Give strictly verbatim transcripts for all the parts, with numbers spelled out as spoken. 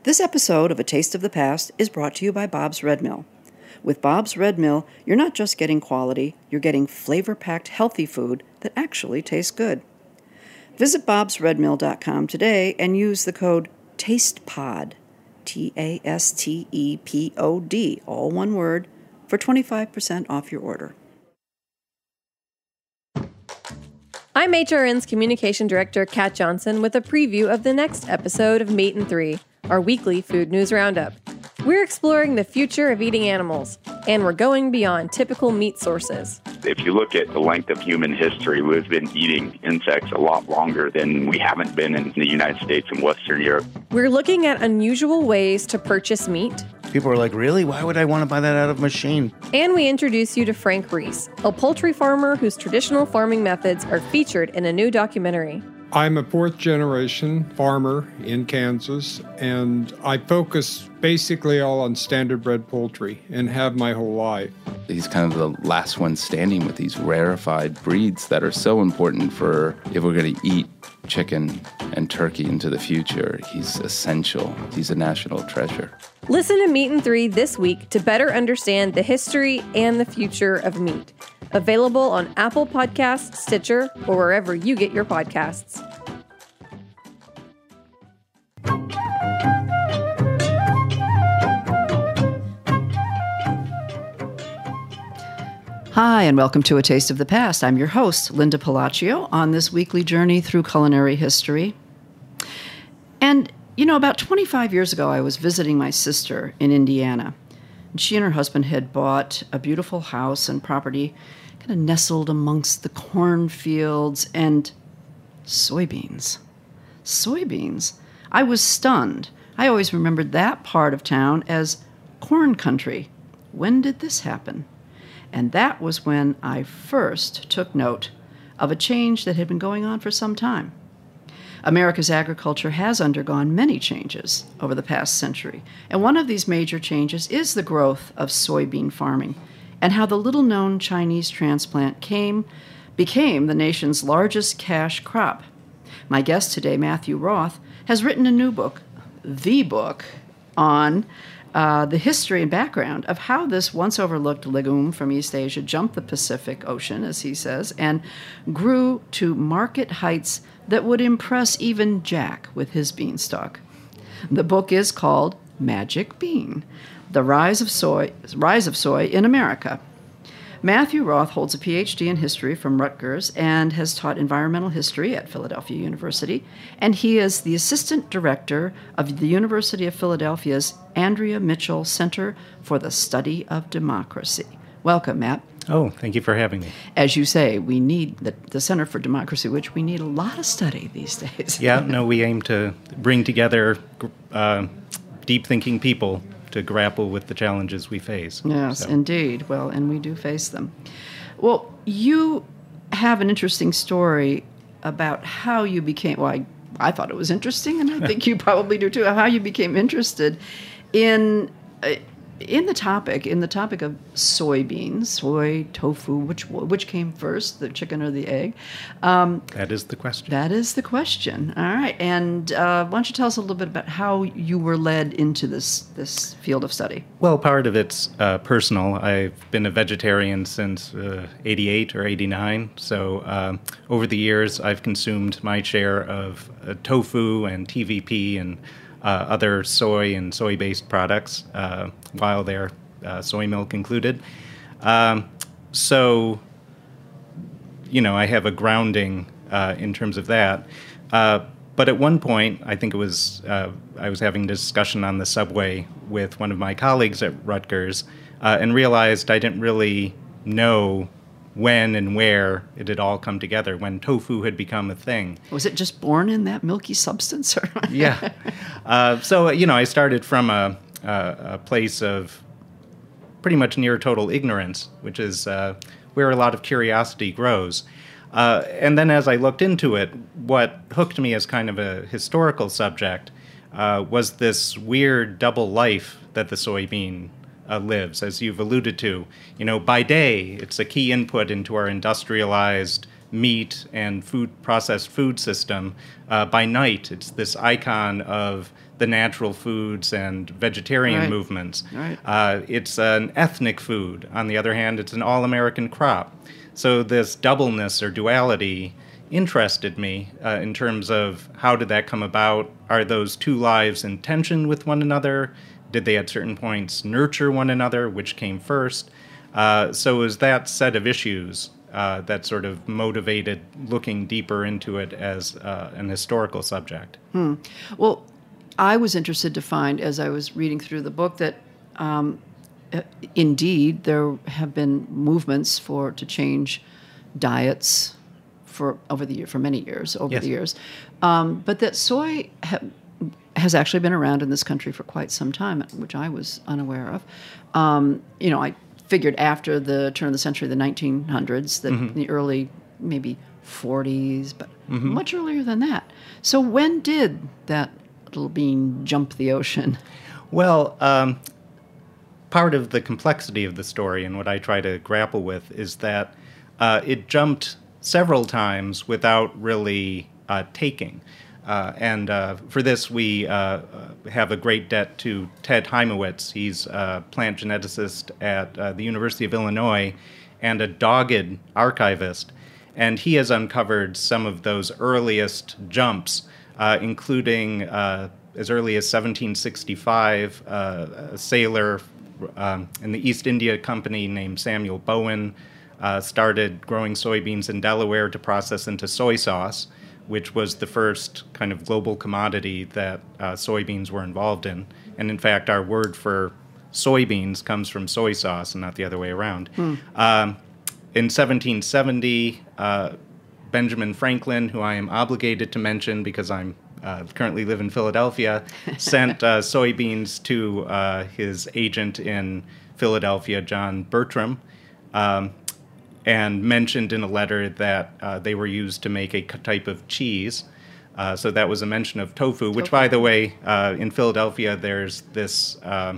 This episode of A Taste of the Past is brought to you by Bob's Red Mill. With Bob's Red Mill, you're not just getting quality, you're getting flavor-packed healthy food that actually tastes good. Visit bobs red mill dot com today and use the code TASTEPOD, T A S T E P O D, all one word, for twenty-five percent off your order. I'm H R N's Communication Director, Kat Johnson, with a preview of the next episode of Meat and Three, our weekly food news roundup. We're exploring the future of eating animals, and we're going beyond typical meat sources. If you look at the length of human history, we've been eating insects a lot longer than we haven't been in the United States and Western Europe. We're looking at unusual ways to purchase meat. People are like, really? Why would I want to buy that out of a machine? And we introduce you to Frank Reese, a poultry farmer whose traditional farming methods are featured in a new documentary. I'm a fourth generation farmer in Kansas, and I focus basically all on standard bred poultry and have my whole life. He's kind of the last one standing with these rarefied breeds that are so important for if we're going to eat chicken and turkey into the future. He's essential. He's a national treasure. Listen to Meat and Three this week to better understand the history and the future of meat. Available on Apple Podcasts, Stitcher, or wherever you get your podcasts. Hi, and welcome to A Taste of the Past. I'm your host, Linda Palacio, on this weekly journey through culinary history. And, you know, about twenty-five years ago, I was visiting my sister in Indiana. And she and her husband had bought a beautiful house and property kind of nestled amongst the cornfields and soybeans. Soybeans. I was stunned. I always remembered that part of town as corn country. When did this happen? And that was when I first took note of a change that had been going on for some time. America's agriculture has undergone many changes over the past century, and one of these major changes is the growth of soybean farming and how the little-known Chinese transplant came, became the nation's largest cash crop. My guest today, Matthew Roth, has written a new book, the book, on uh, the history and background of how this once-overlooked legume from East Asia jumped the Pacific Ocean, as he says, and grew to market heights that would impress even Jack with his beanstalk. The book is called Magic Bean: The Rise of Soy, Rise of Soy in America. Matthew Roth holds a P H D in history from Rutgers and has taught environmental history at Philadelphia University, and he is the assistant director of the University of Philadelphia's Andrea Mitchell Center for the Study of Democracy. Welcome, Matt. Oh, thank you for having me. As you say, we need the, the Center for Democracy, which we need a lot of study these days. Yeah, no, we aim to bring together uh, deep-thinking people to grapple with the challenges we face. Yes, so. Indeed. Well, and we do face them. Well, you have an interesting story about how you became, well, I, I thought it was interesting, and I think you probably do too, how you became interested in uh, in the topic, in the topic of soybeans, soy, tofu, which which came first, the chicken or the egg? Um, that is the question. That is the question. All right. And uh, why don't you tell us a little bit about how you were led into this, this field of study? Well, part of it's uh, personal. I've been a vegetarian since uh, eighty-eight or eighty-nine. So uh, over the years, I've consumed my share of uh, tofu and T V P and Uh, other soy and soy-based products, uh, while they're uh, soy milk included. Um, so, you know, I have a grounding uh, in terms of that. Uh, but at one point, I think it was, uh, I was having a discussion on the subway with one of my colleagues at Rutgers uh, and realized I didn't really know when and where it had all come together, when tofu had become a thing. Was it just born in that milky substance? Or yeah. Uh, so, you know, I started from a, a, a place of pretty much near total ignorance, which is uh, where a lot of curiosity grows. Uh, and then as I looked into it, what hooked me as kind of a historical subject uh, was this weird double life that the soybean Uh, lives, as you've alluded to. You know, by day, it's a key input into our industrialized meat and food processed food system. Uh, by night, it's this icon of the natural foods and vegetarian Right. movements. Right. Uh, it's an ethnic food. On the other hand, it's an all-American crop. So this doubleness or duality interested me uh, in terms of how did that come about? Are those two lives in tension with one another? Did they at certain points nurture one another? Which came first? Uh, so it was that set of issues uh, that sort of motivated looking deeper into it as uh, an historical subject. Well, I was interested to find, as I was reading through the book, that um, uh, indeed there have been movements for to change diets for over the year for many years over Yes. the years, um, but that soy ha- has actually been around in this country for quite some time, which I was unaware of. Um, you know, I figured after the turn of the century, the nineteen hundreds, that Mm-hmm. the early maybe forties, but much earlier than that. So when did that little bean jump the ocean? Well, um, part of the complexity of the story and what I try to grapple with is that uh, it jumped several times without really uh, taking. Uh, and uh, for this, we uh, uh, have a great debt to Ted Heimowitz. He's a plant geneticist at uh, the University of Illinois and a dogged archivist. And he has uncovered some of those earliest jumps, uh, including uh, as early as seventeen sixty-five, uh, a sailor um, in the East India Company named Samuel Bowen uh, started growing soybeans in Delaware to process into soy sauce, which was the first kind of global commodity that uh, soybeans were involved in. And in fact, our word for soybeans comes from soy sauce and not the other way around. Um, in seventeen seventy, uh, Benjamin Franklin, who I am obligated to mention because I'm uh, currently live in Philadelphia, sent uh, soybeans to uh, his agent in Philadelphia, John Bertram, um, and mentioned in a letter that uh, they were used to make a type of cheese. Uh, so that was a mention of tofu, which, Tofu. by the way, uh, in Philadelphia, there's this um,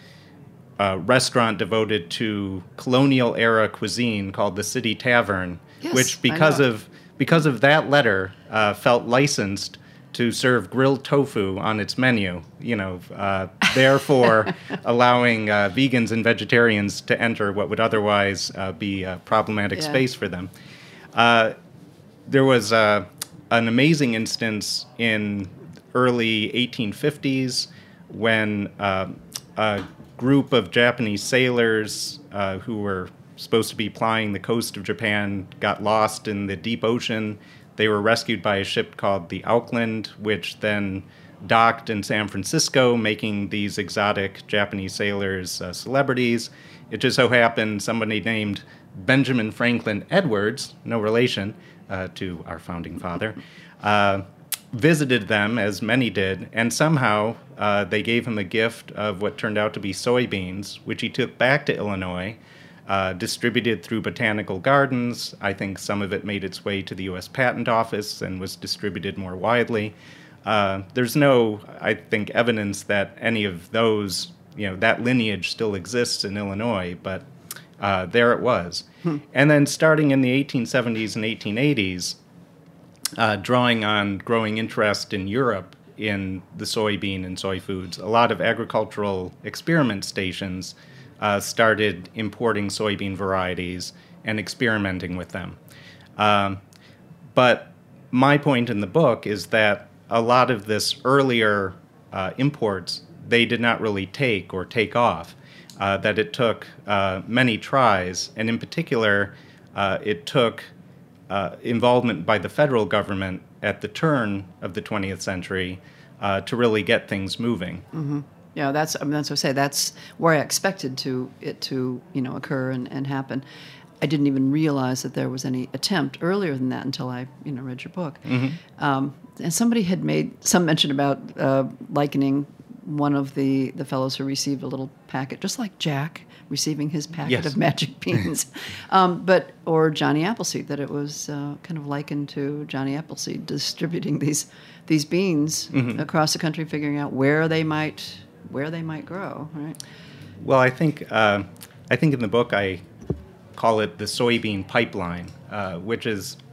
uh, restaurant devoted to colonial-era cuisine called the City Tavern, Yes, which, I because know. of because of that letter, uh, felt licensed to serve grilled tofu on its menu. You know, uh, therefore allowing uh, vegans and vegetarians to enter what would otherwise uh, be a problematic Yeah. space for them. Uh, there was uh, an amazing instance in early eighteen fifties when uh, a group of Japanese sailors uh, who were supposed to be plying the coast of Japan got lost in the deep ocean. They were rescued by a ship called the Auckland, which then docked in San Francisco, making these exotic Japanese sailors uh, celebrities. It just so happened somebody named Benjamin Franklin Edwards, no relation uh, to our founding father, uh, visited them, as many did, and somehow uh, they gave him a gift of what turned out to be soybeans, which he took back to Illinois, uh, distributed through botanical gardens. I think some of it made its way to the U S Patent Office and was distributed more widely. Uh, there's no, I think, evidence that any of those, you know, that lineage still exists in Illinois, but uh, there it was. And then starting in the eighteen seventies and eighteen eighties, uh, drawing on growing interest in Europe in the soybean and soy foods, a lot of agricultural experiment stations uh, started importing soybean varieties and experimenting with them. Um, but my point in the book is that a lot of this earlier uh, imports, they did not really take or take off, uh, that it took uh, many tries, and in particular, uh, it took uh, involvement by the federal government at the turn of the twentieth century uh, to really get things moving. Mm-hmm. Yeah, that's I mean, that's what I say. That's where I expected to it to you know occur and, and happen. I didn't even realize that there was any attempt earlier than that until I you know read your book. Mm-hmm. Um, and somebody had made some mention about uh, likening one of the, the fellows who received a little packet, just like Jack receiving his packet Yes. of magic beans, um, but or Johnny Appleseed, that it was uh, kind of likened to Johnny Appleseed distributing these these beans Mm-hmm. across the country, figuring out where they might where they might grow. Right? Well, I think uh, I think in the book I call it the soybean pipeline, uh, which is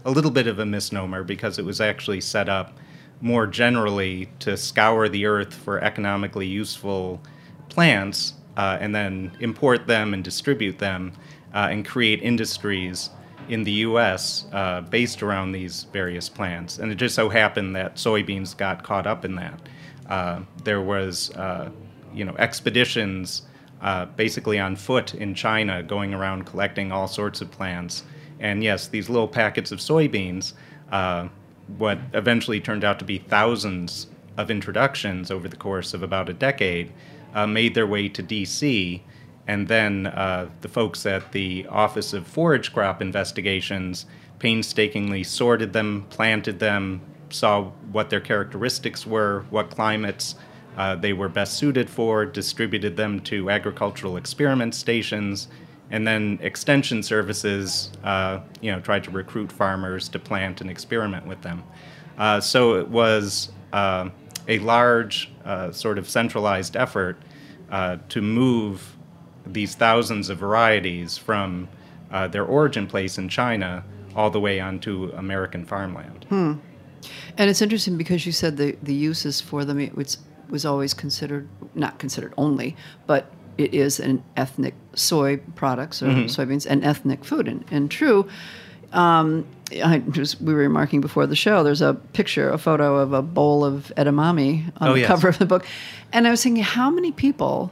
a little bit of a misnomer because it was actually set up more generally to scour the earth for economically useful plants uh, and then import them and distribute them uh, and create industries in the U S uh, based around these various plants. And it just so happened that soybeans got caught up in that. Uh, there was, uh, you know, expeditions uh, basically on foot in China going around collecting all sorts of plants. And yes, these little packets of soybeans, uh, what eventually turned out to be thousands of introductions over the course of about a decade, uh, made their way to D C, and then uh, the folks at the Office of Forage Crop Investigations painstakingly sorted them, planted them, saw what their characteristics were, what climates uh, they were best suited for, distributed them to agricultural experiment stations, and then extension services, uh, you know, tried to recruit farmers to plant and experiment with them. Uh, so it was uh, a large uh, sort of centralized effort uh, to move these thousands of varieties from uh, their origin place in China all the way onto American farmland. Hmm. And it's interesting because you said the, the uses for them, it was, was always considered, not considered only, but it is an ethnic soy products or mm-hmm. soybeans, an ethnic food. And, and true, um, I just, we were remarking before the show, there's a picture, a photo of a bowl of edamame on oh, the yes. cover of the book. And I was thinking, how many people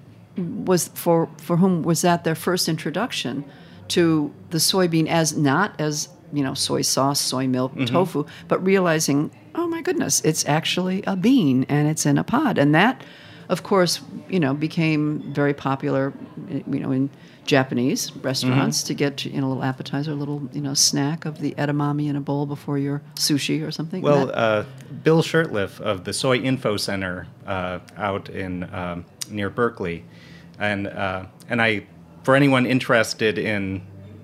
was for for whom was that their first introduction to the soybean as not as, you know, soy sauce, soy milk, mm-hmm. tofu, but realizing, oh my goodness, it's actually a bean and it's in a pod. And that, of course, you know, became very popular, you know, in Japanese restaurants mm-hmm. to get, you know, a little appetizer, a little, you know, snack of the edamame in a bowl before your sushi or something. Well, that, uh, Bill Shurtleff of the Soy Info Center uh, out in um, near Berkeley, and uh, and I, for anyone interested in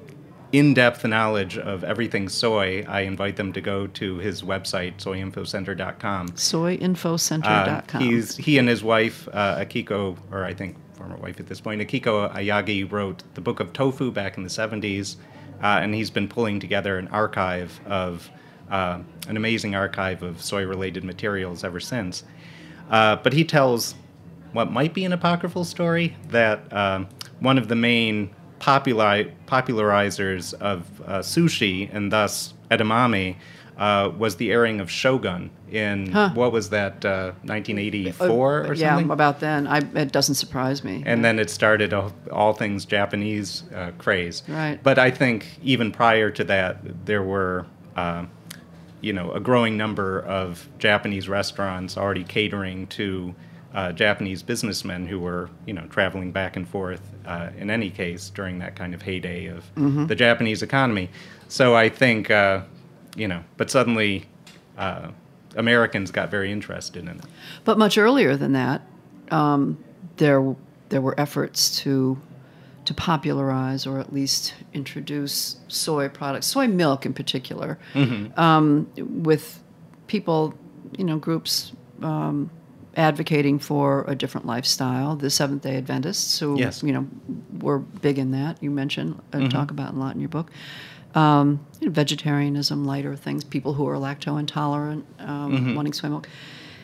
in-depth knowledge of everything soy, I invite them to go to his website, soy info center dot com. soy info center dot com. Uh, he's, he and his wife, uh, Akiko, or I think former wife at this point, Akiko Ayagi, wrote the Book of Tofu back in the seventies, uh, and he's been pulling together an archive of, uh, an amazing archive of soy-related materials ever since. Uh, but he tells what might be an apocryphal story, that um, one of the main populi- popularizers of uh, sushi, and thus edamame, uh, was the airing of Shogun in, huh. what was that, uh, nineteen eighty-four uh, or something? Yeah, about then. I, it doesn't surprise me. And yeah. then it started all, all things Japanese uh, craze. Right. But I think even prior to that, there were, uh, you know, a growing number of Japanese restaurants already catering to Uh, Japanese businessmen who were, you know, traveling back and forth uh, in any case during that kind of heyday of mm-hmm. the Japanese economy. So I think, uh, you know, but suddenly uh, Americans got very interested in it. But much earlier than that, um, there there were efforts to to popularize or at least introduce soy products, soy milk in particular, mm-hmm. um, with people, you know, groups. Um, advocating for a different lifestyle, the Seventh-day Adventists, who, yes. you know, were big in that. You mentioned, uh, mm-hmm. talk about a lot in your book. Um, you know, vegetarianism, lighter things, people who are lacto-intolerant, um, mm-hmm. wanting soy milk.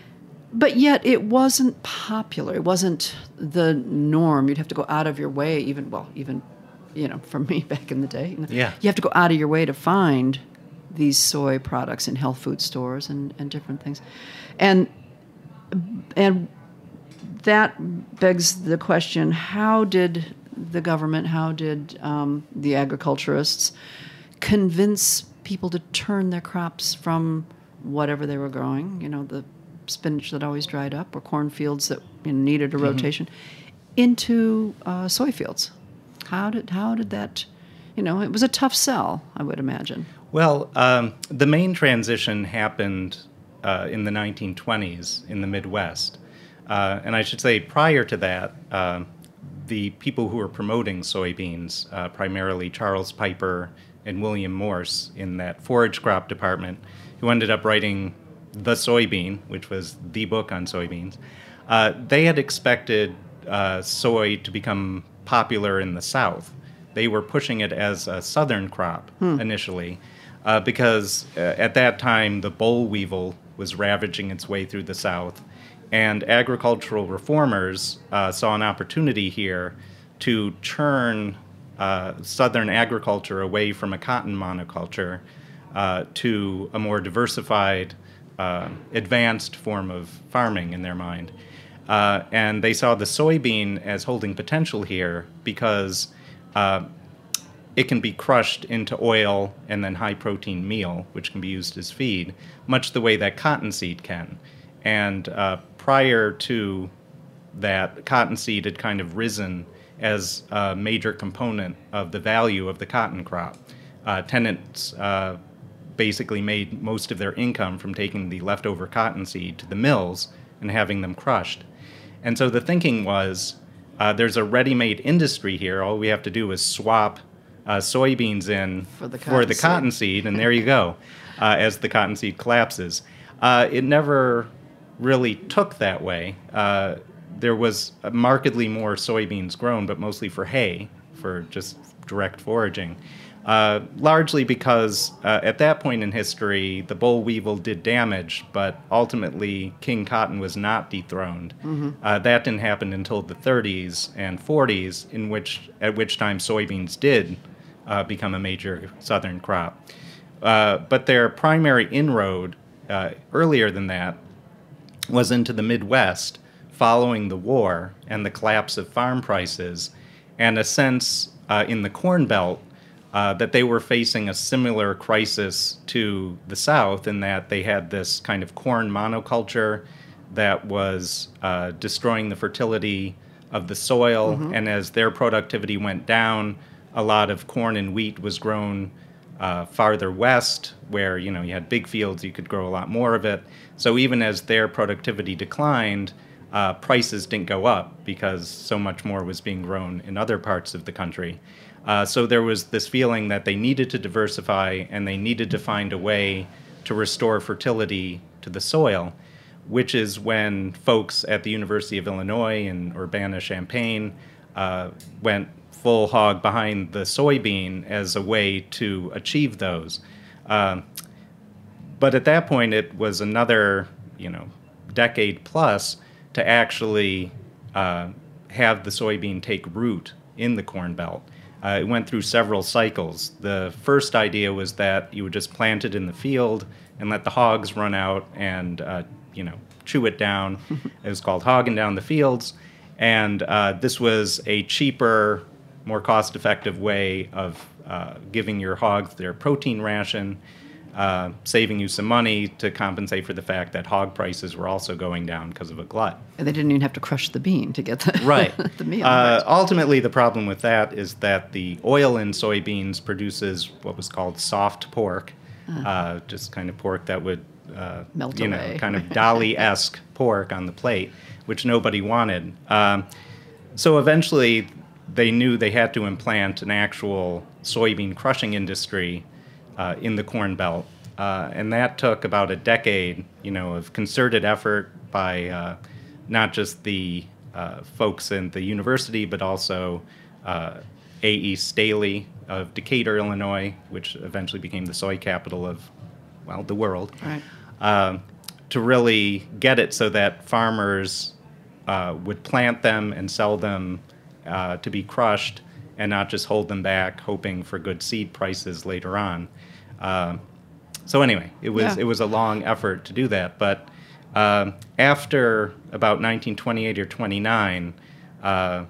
But yet it wasn't popular. It wasn't the norm. You'd have to go out of your way, even, well, even, you know, for me back in the day. Yeah. You have to go out of your way to find these soy products in health food stores and, and different things. And And that begs the question, how did the government, how did um, the agriculturists convince people to turn their crops from whatever they were growing, you know, the spinach that always dried up or cornfields that, you know, needed a mm-hmm. rotation, into uh, soy fields? How did, how did that, you know, it was a tough sell, I would imagine. Well, um, the main transition happened Uh, in the nineteen twenties in the Midwest. Uh, and I should say prior to that, uh, the people who were promoting soybeans, uh, primarily Charles Piper and William Morse in that forage crop department, who ended up writing The Soybean, which was the book on soybeans, uh, they had expected uh, soy to become popular in the South. They were pushing it as a southern crop hmm. initially. uh, because uh, at that time the boll weevil was ravaging its way through the South, and agricultural reformers uh, saw an opportunity here to turn uh, Southern agriculture away from a cotton monoculture uh, to a more diversified, uh, advanced form of farming in their mind. Uh, and they saw the soybean as holding potential here because uh, it can be crushed into oil and then high-protein meal, which can be used as feed, much the way that cottonseed can. And uh, prior to that, cottonseed had kind of risen as a major component of the value of the cotton crop. Uh, tenants uh, basically made most of their income from taking the leftover cottonseed to the mills and having them crushed. And so the thinking was, uh, there's a ready-made industry here. All we have to do is swap uh, soybeans in for the for the cottonseed, and there you go, uh, as the cottonseed collapses. Uh, it never really took that way. Uh, there was markedly more soybeans grown, but mostly for hay, for just direct foraging. Uh, largely because uh, at that point in history, the boll weevil did damage, but ultimately King Cotton was not dethroned. Mm-hmm. Uh, that didn't happen until the thirties and forties, in which at which time soybeans did uh, become a major southern crop. Uh, but their primary inroad uh, earlier than that was into the Midwest, following the war and the collapse of farm prices, and a sense uh, in the Corn Belt Uh, that they were facing a similar crisis to the South in that they had this kind of corn monoculture that was uh, destroying the fertility of the soil. Mm-hmm. And as their productivity went down, a lot of corn and wheat was grown uh, farther west, where, you know, you had big fields, you could grow a lot more of it. So even as their productivity declined, uh, prices didn't go up because so much more was being grown in other parts of the country. Uh, so there was this feeling that they needed to diversify and they needed to find a way to restore fertility to the soil, which is when folks at the University of Illinois in Urbana-Champaign uh, went full hog behind the soybean as a way to achieve those. Uh, but at that point, it was another, you know, decade plus to actually uh, have the soybean take root in the Corn Belt. Uh, it went through several cycles. The first idea was that you would just plant it in the field and let the hogs run out and, uh, you know, chew it down. It was called hogging down the fields. And uh, this was a cheaper, more cost-effective way of uh, giving your hogs their protein ration, uh, saving you some money to compensate for the fact that hog prices were also going down because of a glut. And they didn't even have to crush the bean to get the, right. the meal. Uh, ultimately, the problem with that is that the oil in soybeans produces what was called soft pork, uh, uh, just kind of pork that would, uh, melt you away. know, kind of Dali-esque pork on the plate, which nobody wanted. Um, so eventually, they knew they had to implant an actual soybean crushing industry Uh, in the Corn Belt. Uh, and that took about a decade, you know, of concerted effort by uh, not just the uh, folks in the university, but also uh, A E Staley of Decatur, Illinois, which eventually became the soy capital of, well, the world, right. uh, to really get it so that farmers uh, would plant them and sell them uh, to be crushed and not just hold them back, hoping for good seed prices later on. Uh, so anyway, it was yeah. it was a long effort to do that. But uh, after about nineteen twenty-eight or twenty-nine, uh,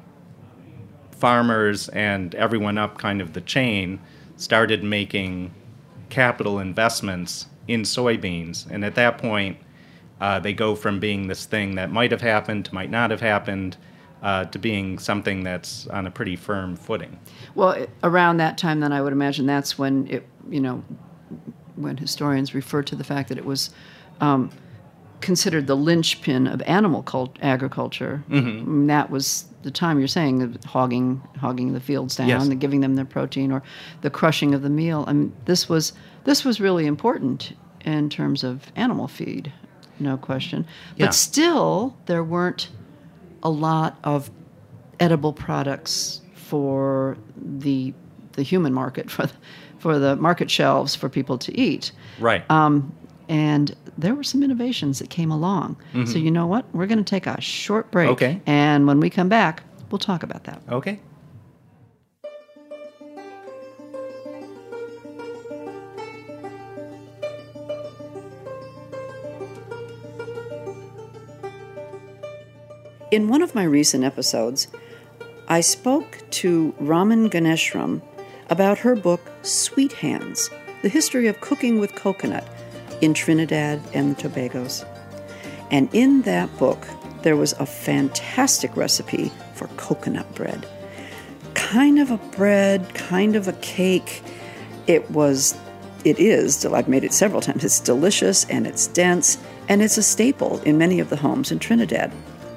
farmers and everyone up kind of the chain started making capital investments in soybeans. And at that point, uh, they go from being this thing that might have happened to might not have happened, Uh, to being something that's on a pretty firm footing. Well, it, around that time, then I would imagine that's when it, you know, when historians refer to the fact that it was um, considered the linchpin of animal cult- agriculture. Mm-hmm. That was the time you're saying, the hogging, hogging the fields down, yes. the giving them their protein, or the crushing of the meal. I mean, this was this was really important in terms of animal feed, no question. But Yeah. still, there weren't a lot of edible products for the the human market, for the, for the market shelves for people to eat. Right. Um, and there were some innovations that came along. Mm-hmm. So you know what? We're going to take a short break. Okay. And when we come back, we'll talk about that. Okay. In one of my recent episodes, I spoke to Raman Ganeshram about her book, Sweet Hands, The History of Cooking with Coconut in Trinidad and the Tobagos. And in that book, there was a fantastic recipe for coconut bread. Kind of a bread, kind of a cake. It was, it is, I've made it several times. It's delicious and it's dense, and it's a staple in many of the homes in Trinidad.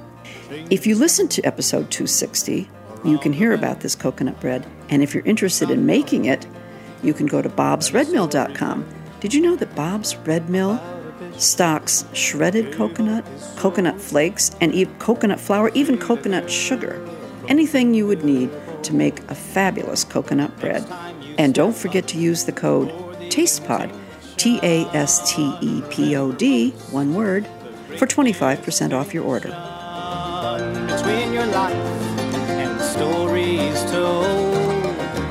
If you listen to episode two sixty, you can hear about this coconut bread, and if you're interested in making it, you can go to bobs red mill dot com. Did you know that Bob's Red Mill stocks shredded coconut, coconut flakes, and even coconut flour, even coconut sugar? Anything you would need to make a fabulous coconut bread. And don't forget to use the code TASTEPOD, T A S T E P O D, one word, for twenty-five percent off your order. Between your life and the stories told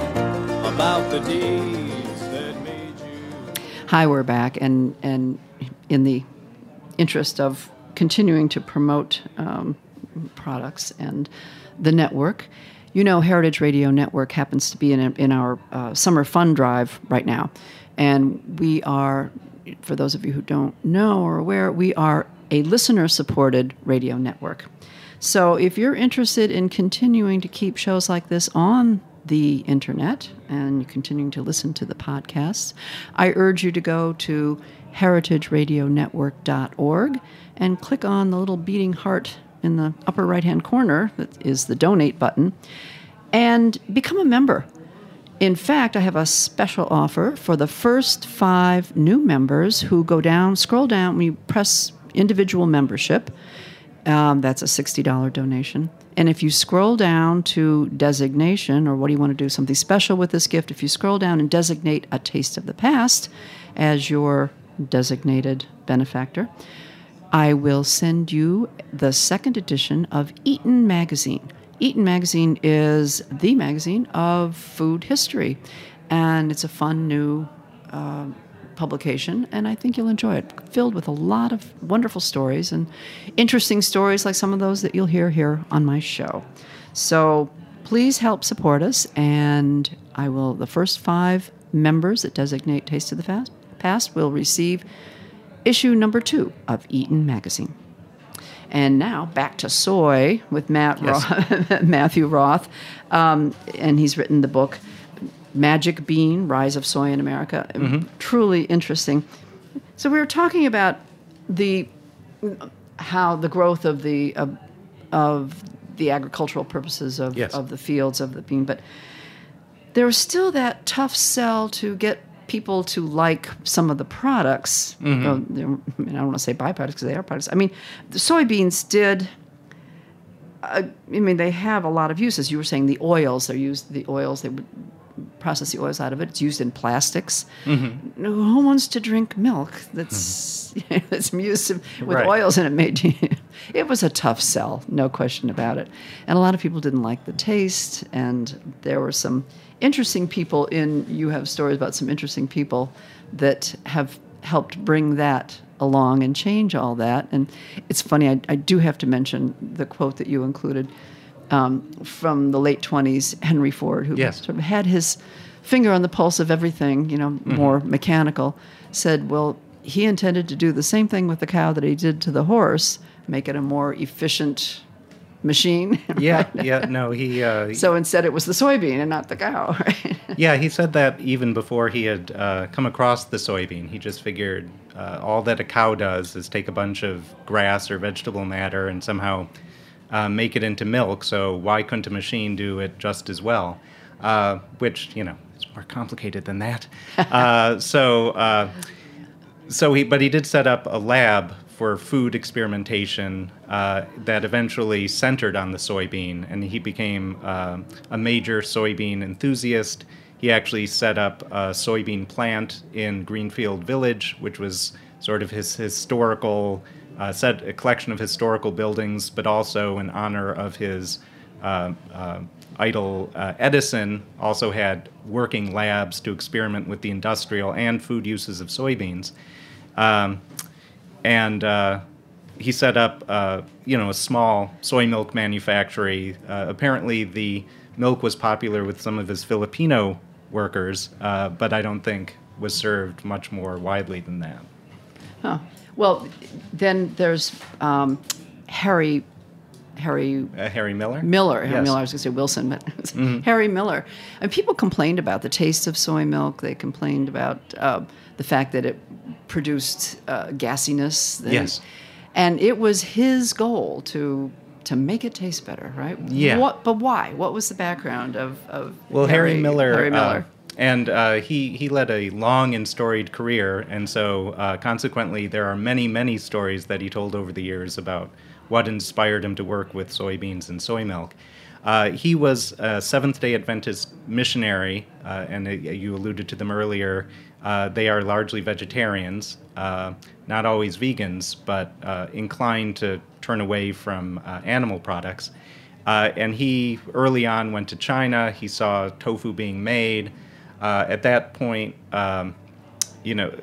about the days that made you. Hi, we're back, and and in the interest of continuing to promote um, products and the network, you know, Heritage Radio Network happens to be in a, in our uh, summer fund drive right now, and we are, for those of you who don't know or aware, we are a listener-supported radio network. So if you're interested in continuing to keep shows like this on the internet and continuing to listen to the podcasts, I urge you to go to heritage radio network dot org and click on the little beating heart in the upper right-hand corner that is the donate button and become a member. In fact, I have a special offer for the first five new members who go down, scroll down, we press individual membership. Um, that's a sixty dollars donation. And if you scroll down to designation, or what do you want to do, something special with this gift, if you scroll down and designate A Taste of the Past as your designated benefactor, I will send you the second edition of Eaton Magazine. Eaton Magazine is the magazine of food history, and it's a fun new uh, publication, and I think you'll enjoy it. Filled with a lot of wonderful stories and interesting stories like some of those that you'll hear here on my show. So please help support us, and I will, the first five members that designate Taste of the Past will receive issue number two of Eaton Magazine. And now back to soy with Matt Yes. Roth, Matthew Roth, um, and he's written the book Magic Bean, Rise of Soy in America. Mm-hmm. Truly interesting. So we were talking about the how the growth of the of, of the agricultural purposes of, yes. of the fields of the bean, but there was still that tough sell to get people to like some of the products. Mm-hmm. Uh, I mean, I don't want to say byproducts because they are products. I mean, the soybeans did. Uh, I mean, they have a lot of uses. You were saying the oils. They're used. The oils. They would process the oils out of it. It's used in plastics. Mm-hmm. Who wants to drink milk that's mm-hmm. you know, that's used with right. oils in it? Made you, it was a tough sell, no question about it. And a lot of people didn't like the taste. And there were some interesting people in. You have stories about some interesting people that have helped bring that along and change all that. And it's funny. I, I do have to mention the quote that you included. Um, from the late twenties, Henry Ford, who yes. sort of had his finger on the pulse of everything, you know, mm-hmm. more mechanical, said, well, he intended to do the same thing with the cow that he did to the horse, make it a more efficient machine. Yeah, right? yeah, no, he... Uh, so instead it was the soybean and not the cow, right? Yeah, he said that even before he had uh, come across the soybean. He just figured uh, all that a cow does is take a bunch of grass or vegetable matter and somehow... Uh, make it into milk, so why couldn't a machine do it just as well? Uh, which, you know, it's more complicated than that. uh, so, uh, so he, but he did set up a lab for food experimentation uh, that eventually centered on the soybean, and he became uh, a major soybean enthusiast. he actually set up a soybean plant in Greenfield Village, which was sort of his historical, uh, set a collection of historical buildings, but also in honor of his uh, uh, idol uh, Edison, also had working labs to experiment with the industrial and food uses of soybeans. Um, and uh, he set up, uh, you know, a small soy milk manufactory. Uh, apparently, the milk was popular with some of his Filipino workers, uh, but I don't think was served much more widely than that. Huh. Well, then there's um, Harry. Harry uh, Harry Miller? Miller. Harry Yes. Miller, I was going to say Wilson, but Mm-hmm. Harry Miller. And people complained about the taste of soy milk. They complained about uh, the fact that it produced uh, gassiness. That- Yes. And it was his goal to to make it taste better, right? Yeah. What, but why? What was the background of, of Well, Harry, Miller, Harry Miller. uh, and uh, he he led a long and storied career, and so uh, consequently, there are many many stories that he told over the years about what inspired him to work with soybeans and soy milk. Uh, he was a Seventh-day Adventist missionary, uh, and uh, you alluded to them earlier. Uh, they are largely vegetarians, uh, not always vegans, but uh, inclined to turn away from uh, animal products. Uh, and he early on went to China. He saw tofu being made. Uh, at that point, um, you know,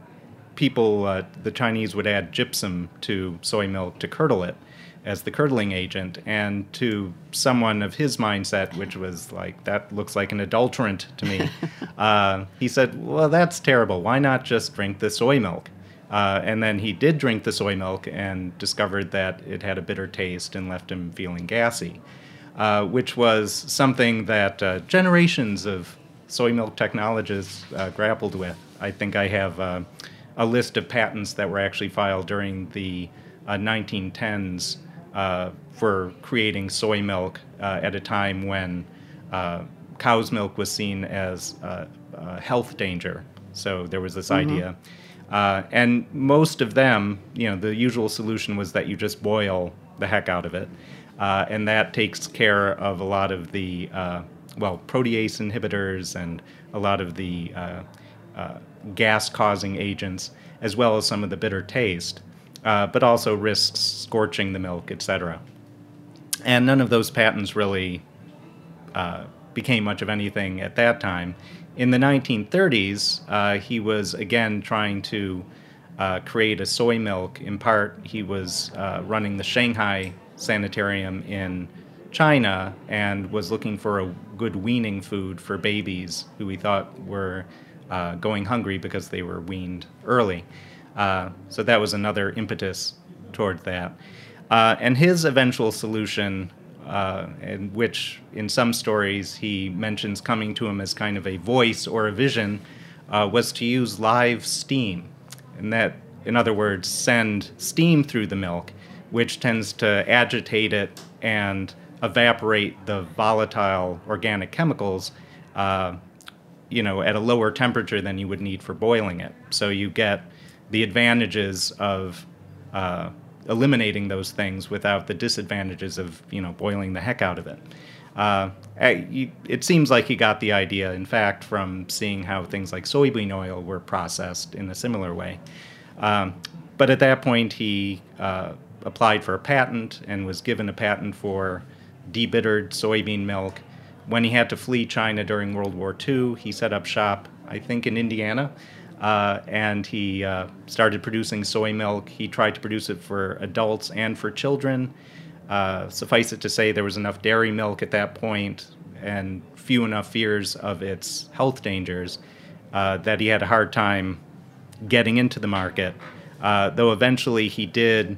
people, uh, the Chinese would add gypsum to soy milk to curdle it as the curdling agent. And to someone of his mindset, which was like, that looks like an adulterant to me, uh, he said, well, that's terrible. Why not just drink the soy milk? Uh, and then he did drink the soy milk and discovered that it had a bitter taste and left him feeling gassy, uh, which was something that uh, generations of soy milk technologists uh, grappled with. I think I have uh, a list of patents that were actually filed during the uh, nineteen tens uh, for creating soy milk uh, at a time when uh, cow's milk was seen as uh, a health danger. So there was this mm-hmm. idea. Uh, and most of them, you know, the usual solution was that you just boil the heck out of it. Uh, and that takes care of a lot of the, uh, well, protease inhibitors and a lot of the uh, uh, gas-causing agents, as well as some of the bitter taste, uh, but also risks scorching the milk, et cetera. And none of those patents really uh, became much of anything at that time. In the nineteen thirties, uh, he was again trying to uh, create a soy milk. In part, he was uh, running the Shanghai Sanitarium in China and was looking for a good weaning food for babies who he thought were uh, going hungry because they were weaned early. Uh, so that was another impetus toward that. Uh, and his eventual solution, Uh, in which in some stories he mentions coming to him as kind of a voice or a vision, uh, was to use live steam. And that, in other words, send steam through the milk, which tends to agitate it and evaporate the volatile organic chemicals, uh, you know, at a lower temperature than you would need for boiling it. So you get the advantages of uh, eliminating those things without the disadvantages of, you know, boiling the heck out of it. Uh, it seems like he got the idea, in fact, from seeing how things like soybean oil were processed in a similar way. Um, but at that point, he uh, applied for a patent and was given a patent for debittered soybean milk. When he had to flee China during World War Two, he set up shop, I think, in Indiana. Uh, and he uh, started producing soy milk. He tried to produce it for adults and for children. Uh, suffice it to say, there was enough dairy milk at that point and few enough fears of its health dangers uh, that he had a hard time getting into the market. Uh, though eventually he did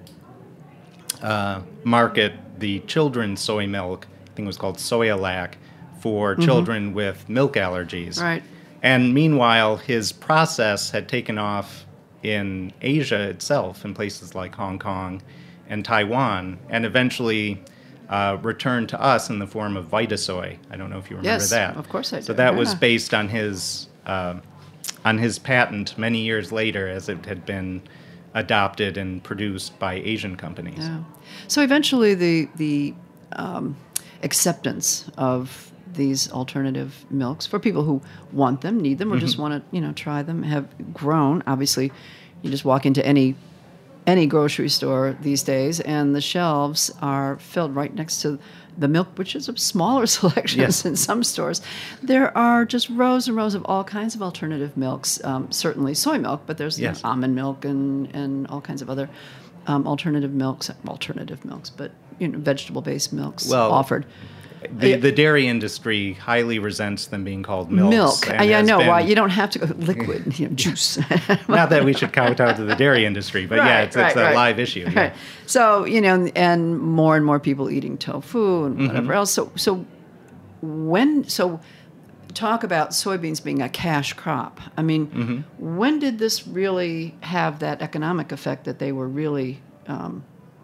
uh, market the children's soy milk, I think it was called Soyalac, for mm-hmm. children with milk allergies. Right. And meanwhile, his process had taken off in Asia itself, in places like Hong Kong and Taiwan, and eventually uh, returned to us in the form of Vitasoy. I don't know if you remember yes, that. Of course I do. So that yeah. was based on his uh, on his patent many years later, as it had been adopted and produced by Asian companies. Yeah. So eventually, the the um, acceptance of these alternative milks for people who want them, need them, or just want to, you know, try them, have grown. Obviously, you just walk into any any grocery store these days, and the shelves are filled right next to the milk, which is a smaller selection Yes. in some stores. There are just rows and rows of all kinds of alternative milks, um, certainly soy milk, but there's Yes. almond milk and, and all kinds of other um, alternative milks, alternative milks, but you know, vegetable-based milks Well, offered. The, the dairy industry highly resents them being called milks. Milk. and I, I has know been- why you don't have to go liquid, you know, juice. Not that we should kowtow to the dairy industry, but yeah, Right, it's, right, it's a right. live issue. Yeah. Right. So, you know, and more and more people eating tofu and Mm-hmm. whatever else. So, so when, so talk about soybeans being a cash crop. I mean, Mm-hmm. when did this really have that economic effect that they were really, um,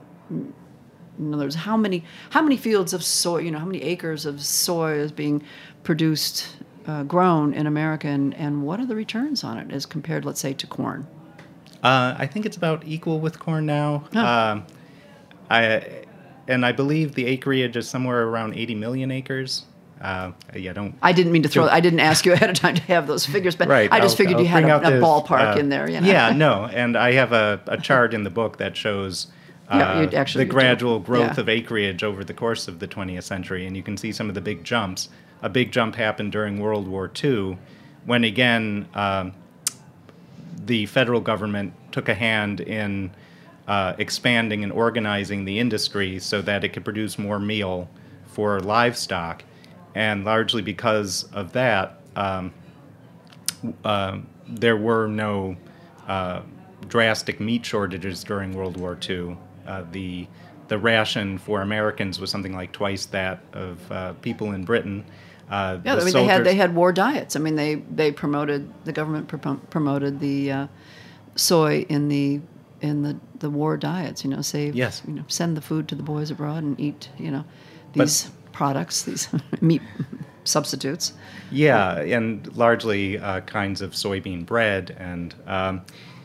in other words, how many, how many fields of soy, you know, how many acres of soy is being produced, uh, grown in America, and, and what are the returns on it as compared, let's say, to corn? Uh, I think it's about equal with corn now. Oh. Um, I and I believe the acreage is somewhere around eighty million acres. Uh, yeah, don't. I didn't mean to throw. I didn't ask you ahead of time to have those figures, but Right. I just I'll- figured I'll you had bring a, out a this, ballpark uh, in there. You know? Yeah, no, and I have a, a chart in the book that shows uh, Yeah, you- actually the you do. gradual growth Yeah. of acreage over the course of the twentieth century, and you can see some of the big jumps. A big jump happened during World War Two, when again um, the federal government took a hand in uh, expanding and organizing the industry so that it could produce more meal for livestock. And largely because of that, um, uh, there were no uh, drastic meat shortages during World War Two. Uh, the the ration for Americans was something like twice that of uh, people in Britain. Uh, Yeah, the I mean they had soldiers- they had war diets. I mean they they promoted the government pro- promoted the uh, soy in the in the, the war diets. You know, save Yes. you know send the food to the boys abroad and eat you know But- these products, these meat substitutes. Yeah, and largely uh, kinds of soybean bread. And um,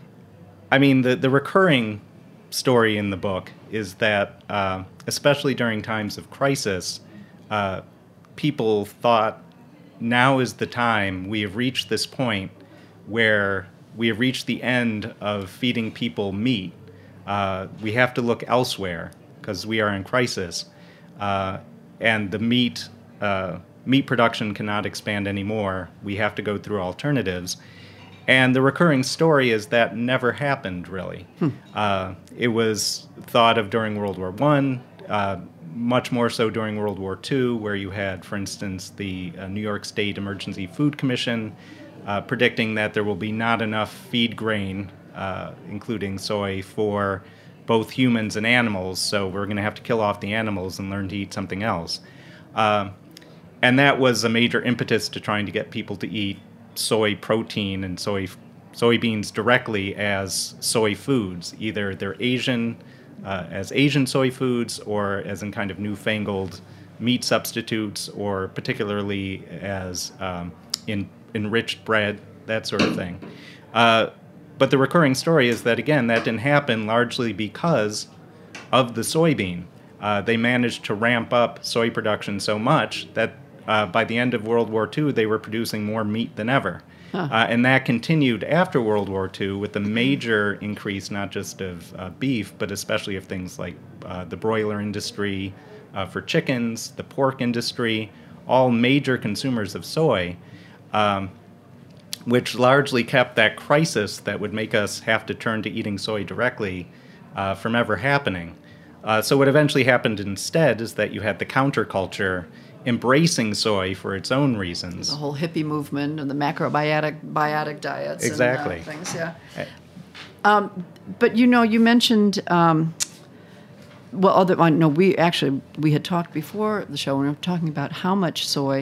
I mean, the, the recurring story in the book is that, uh, especially during times of crisis, uh, people thought now is the time. We have reached this point where we have reached the end of feeding people meat. Uh, we have to look elsewhere because we are in crisis. Uh, and the meat uh, meat production cannot expand anymore. We have to go through alternatives. And the recurring story is that never happened, really. Hmm. Uh, it was thought of during World War One, uh, much more so during World War Two, where you had, for instance, the uh, New York State Emergency Food Commission uh, predicting that there will be not enough feed grain, uh, including soy, for both humans and animals, so we're going to have to kill off the animals and learn to eat something else. Uh, and that was a major impetus to trying to get people to eat soy protein and soy soybeans directly as soy foods. Either they're Asian, uh, as Asian soy foods, or as in kind of newfangled meat substitutes, or particularly as um, in enriched bread, that sort of thing. Uh, But the recurring story is that, again, that didn't happen largely because of the soybean. Uh, they managed to ramp up soy production so much that uh, by the end of World War Two, they were producing more meat than ever. Huh. Uh, and that continued after World War Two with a major increase, not just of uh, beef, but especially of things like uh, the broiler industry uh, for chickens, the pork industry, all major consumers of soy. Um, which largely kept that crisis that would make us have to turn to eating soy directly uh, from ever happening. Uh, so what eventually happened instead is that you had the counterculture embracing soy for its own reasons. The whole hippie movement and the macrobiotic biotic diets. Exactly. And, uh, things, yeah. Uh, Um, but you know, you mentioned. Um, well, other uh, no, we actually we had talked before the show. We were talking about how much soy.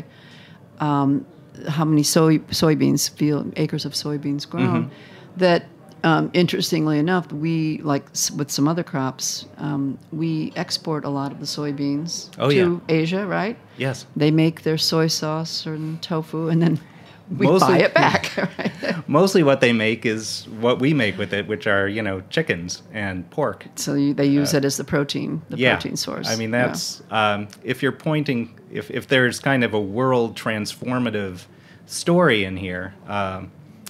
Um, how many soy soybeans field acres of soybeans grown. Mm-hmm. That um, interestingly enough, we like s- with some other crops, um, we export a lot of the soybeans Oh, to yeah. Asia, right? Yes. They make their soy sauce or tofu, and then we mostly, buy it back. Right? Mostly what they make is what we make with it, which are, you know, chickens and pork. So you, they use uh, it as the protein, the yeah. protein source. I mean, that's, yeah. um, if you're pointing, if, if there's kind of a world transformative story in here, um,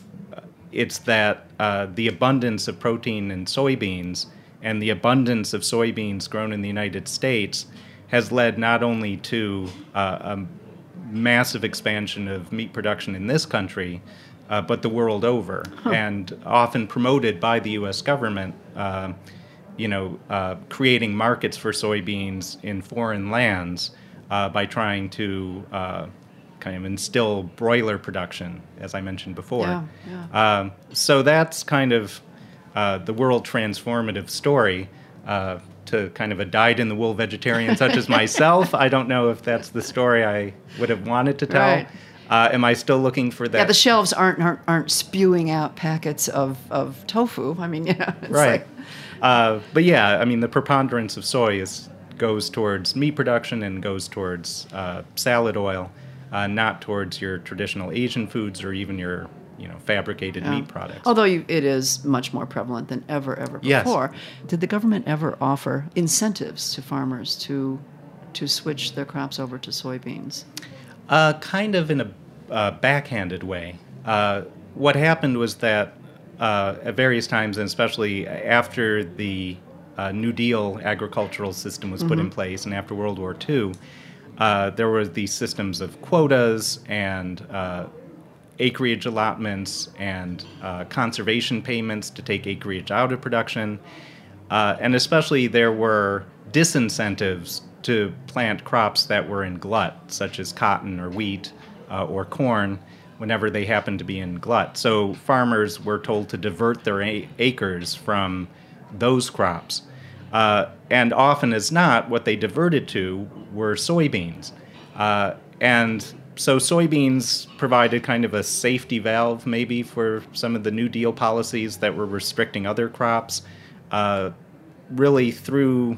it's that uh, the abundance of protein in soybeans and the abundance of soybeans grown in the United States has led not only to uh, a massive expansion of meat production in this country, uh, but the world over, huh. and often promoted by the U S government, uh, you know, uh, creating markets for soybeans in foreign lands uh, by trying to uh, kind of instill broiler production, as I mentioned before. Yeah, yeah. Um, so that's kind of uh, the world transformative story. Uh, to kind of a dyed-in-the-wool vegetarian such as myself, I don't know if that's the story I would have wanted to tell. Right. Uh, am I still looking for that? Yeah, the shelves aren't aren't, aren't spewing out packets of, of tofu. I mean, yeah, it's right. Like... Uh, but yeah, I mean, the preponderance of soy is goes towards meat production and goes towards uh, salad oil, uh, not towards your traditional Asian foods or even your, you know, fabricated yeah. meat products. Although you, it is much more prevalent than ever, ever before. Yes. Did the government ever offer incentives to farmers to to switch their crops over to soybeans? Uh, kind of in a uh, backhanded way. Uh, what happened was that uh, at various times, and especially after the uh, New Deal agricultural system was put mm-hmm. in place and after World War Two, uh, there were these systems of quotas and uh, acreage allotments and uh, conservation payments to take acreage out of production. Uh, and especially there were disincentives to plant crops that were in glut, such as cotton or wheat uh, or corn, whenever they happened to be in glut. So farmers were told to divert their a- acres from those crops. Uh, and often as not, what they diverted to were soybeans. Uh, and So soybeans provided kind of a safety valve maybe for some of the New Deal policies that were restricting other crops. Uh, really through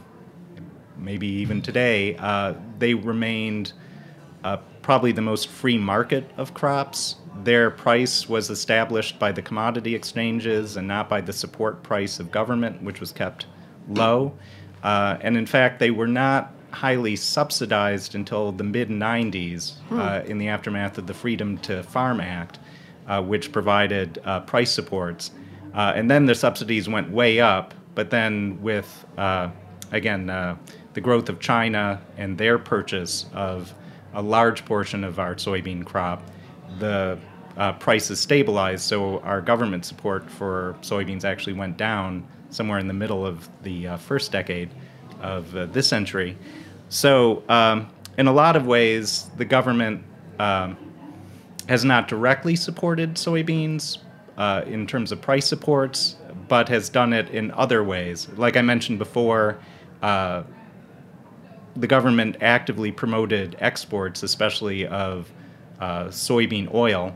maybe even today, uh, they remained uh, probably the most free market of crops. Their price was established by the commodity exchanges and not by the support price of government, which was kept low. Uh, and in fact, they were not highly subsidized until the mid nineties hmm. uh, in the aftermath of the Freedom to Farm Act, uh, which provided uh, price supports. Uh, and then the subsidies went way up, but then with, uh, again, uh, the growth of China and their purchase of a large portion of our soybean crop, the uh, prices stabilized, so our government support for soybeans actually went down somewhere in the middle of the uh, first decade of uh, this century. So um, in a lot of ways, the government um, has not directly supported soybeans uh, in terms of price supports, but has done it in other ways. Like I mentioned before, uh, the government actively promoted exports, especially of uh, soybean oil,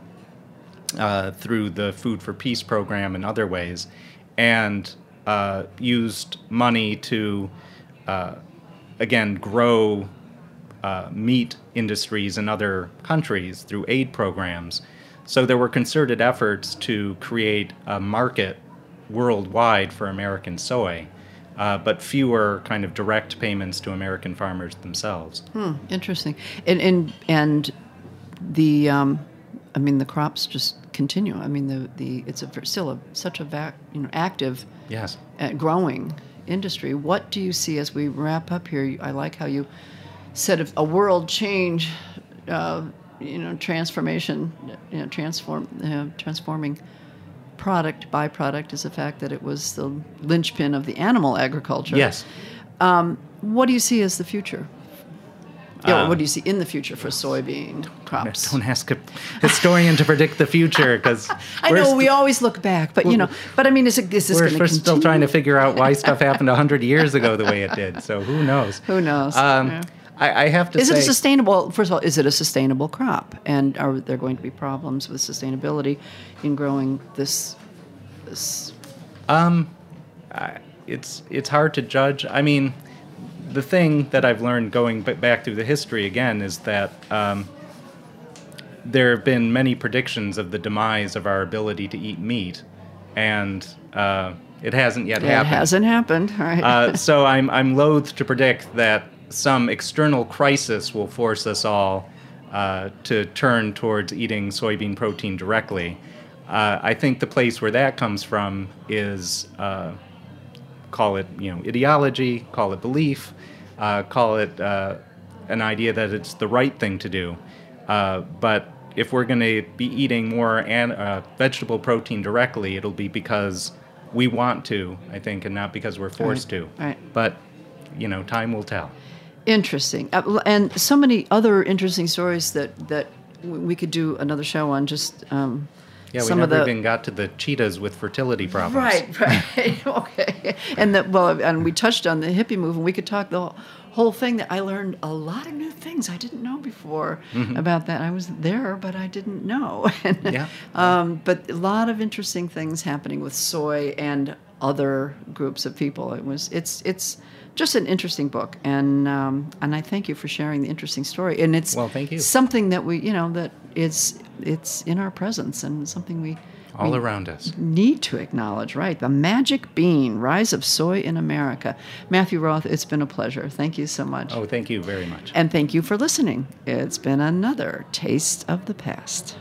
uh, through the Food for Peace program and other ways, and uh, used money to Uh, again, grow uh, meat industries in other countries through aid programs. So there were concerted efforts to create a market worldwide for American soy, uh, but fewer kind of direct payments to American farmers themselves. Hmm, interesting. And and and the, um, I mean, the crops just continue. I mean, the, the it's a, still a, such a vac, you know, active, yes, uh, growing industry. What do you see as we wrap up here? I like how you said a, a world change, uh, you know, transformation, you know, transform, uh, transforming product, byproduct is the fact that it was the linchpin of the animal agriculture. Yes. Um, what do you see as the future? Yeah, Uh, what do you see in the future for soybean crops? Don't ask a historian to predict the future, because I know we always look back, but you know, but I mean, is, it, is this we're, going to we're continue? still trying to figure out why stuff happened a hundred years ago the way it did. So who knows? Who knows? Um, Yeah. I, I have to Is say, it a sustainable? First of all, is it a sustainable crop? And are there going to be problems with sustainability in growing this? this Um, I, it's it's hard to judge. I mean, the thing that I've learned going b- back through the history again is that um, there have been many predictions of the demise of our ability to eat meat, and uh, it hasn't yet It happened. hasn't happened, right? uh, so I'm I'm loath to predict that some external crisis will force us all uh, to turn towards eating soybean protein directly. Uh, I think the place where that comes from is, uh, call it, you know, ideology, call it belief, uh, call it uh, an idea that it's the right thing to do. Uh, but if we're going to be eating more an, uh, vegetable protein directly, it'll be because we want to, I think, and not because we're forced Right. to. Right. But, you know, time will tell. Interesting. Uh, and so many other interesting stories that, that w- we could do another show on. Just um, Yeah, we some never of the even got to the cheetahs with fertility problems. right, right, okay. And that well, and we touched on the hippie movement. We could talk the whole thing. That I learned a lot of new things I didn't know before Mm-hmm. about that. I was there, but I didn't know. And, Yeah. Um, but a lot of interesting things happening with soy and other groups of people. It was it's it's. Just an interesting book, and um, and I thank you for sharing the interesting story. And it's Well, thank you. something that we, you know, that it's it's in our presence and something we All we around us. need to acknowledge. Right, the magic bean, rise of soy in America. Matthew Roth, it's been a pleasure. Thank you so much, Oh, thank you very much. and thank you for listening. It's been another Taste of the Past.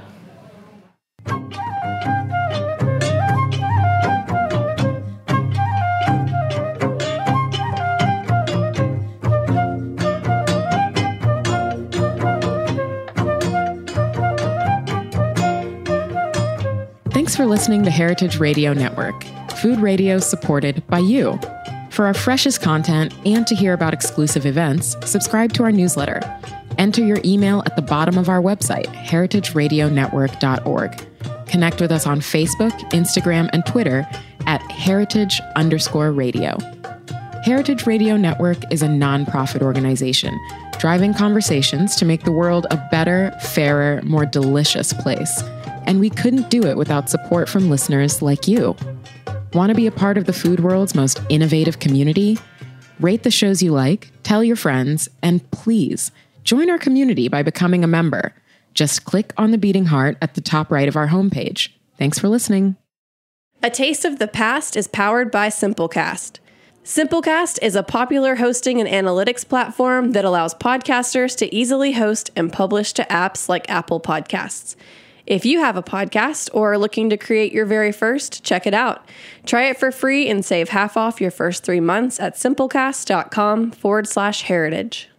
Thanks for listening to Heritage Radio Network, food radio supported by you. For our freshest content and to hear about exclusive events, subscribe to our newsletter. Enter your email at the bottom of our website, heritage radio network dot org. Connect with us on Facebook, Instagram, and Twitter at heritage underscore radio. Heritage Radio Network is a nonprofit organization driving conversations to make the world a better, fairer, more delicious place. And we couldn't do it without support from listeners like you. Want to be a part of the food world's most innovative community? Rate the shows you like, tell your friends, and please join our community by becoming a member. Just click on the beating heart at the top right of our homepage. Thanks for listening. A Taste of the Past is powered by Simplecast. Simplecast is a popular hosting and analytics platform that allows podcasters to easily host and publish to apps like Apple Podcasts. If you have a podcast or are looking to create your very first, check it out. Try it for free and save half off your first three months at simplecast.com forward slash heritage.